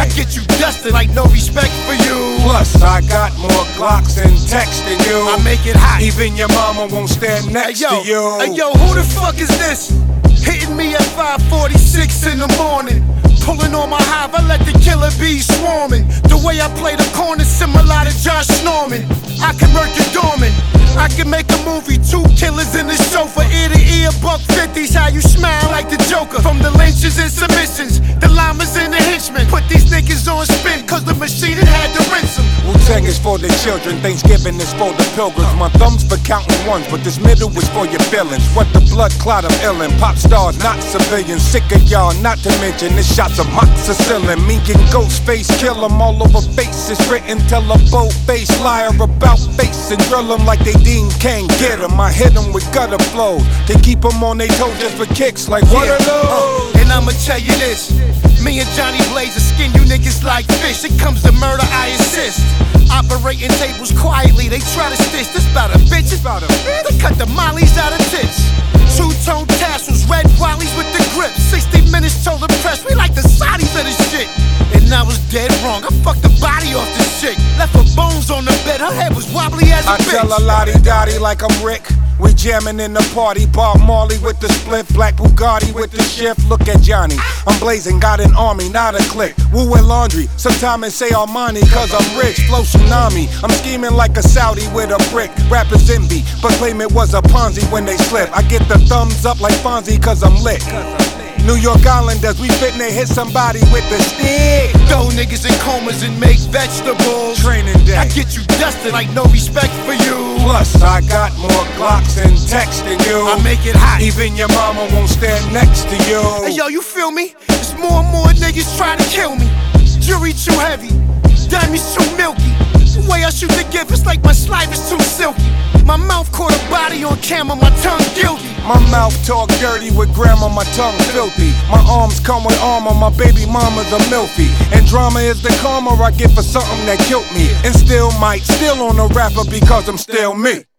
I get you dusted like no respect for you. Plus, I got more Glocks and texts than you. I make it hot. Even your mama won't stand next to you. Hey yo, who the fuck is this? Hitting me at 5:46 in the morning. Pulling on my hive, I let the killer bees swarming. The way I play the corner, similar to Josh Norman. I can murk your dormant. I can make a movie, 2 killers in the sofa. Ear to ear, $150's how you smile like the Joker. From the lynches and submissions, the llamas and the henchmen. Put these niggas on spin, cause the machine had to rinse them. Wu-Tang is for the children, Thanksgiving is for the pilgrims. My thumb's for counting ones, but this middle is for your feelings. What the blood clot of illin', pop stars, not civilians. Sick of y'all, not to mention this shots of moxicillin. Me and Ghostface kill 'em all over faces. Written, tell a bold-faced liar about face and drill 'em like they Dean can't get 'em. I hit 'em with gutter flows to keep 'em on their toes just for kicks like Waterloo. And I'ma tell you this, me and Johnny Blaze will skin you niggas like fish. It comes to murder, I insist. Operating tables quietly, they try to stitch. This bout a bitch, they cut the mollies out of tits. 2-tone tassels, red wallies with the grip. 60 minutes told the press, we like the Saudis of this shit. And I was dead wrong, I fucked the body off this chick. Left her bones on the bed, her head was wobbly as a bitch. I tell a lottie-dottie like I'm Rick. We jamming in the party, Bob Marley with the split, Black Bugatti with the shift. Look at Johnny, I'm blazing, got an army, not a clique. Woo and laundry, sometimes they say Armani, cause I'm rich. Flow tsunami, I'm scheming like a Saudi with a brick. Rappers envy, but claim it was a Ponzi when they slip. I get the thumbs up like Fonzie cause I'm lit. New York Islanders, we fitna hit somebody with the stick. Throw niggas in comas and make vegetables. Training day, I get you dusted like no respect for you. Plus, I got more Glocks and texts than you. I make it hot. Even your mama won't stand next to you. Hey yo, you feel me? There's more and more niggas trying to kill me. Jury too heavy, diamonds too milky. The way I shoot the gift, it's like my saliva is too silky. My mouth caught a body on camera, my tongue guilty. My mouth talk dirty with grammar, my tongue filthy. My arms come with armor, my baby mama's a milfy. And drama is the karma I get for something that killed me. And still might steal on a rapper because I'm still me.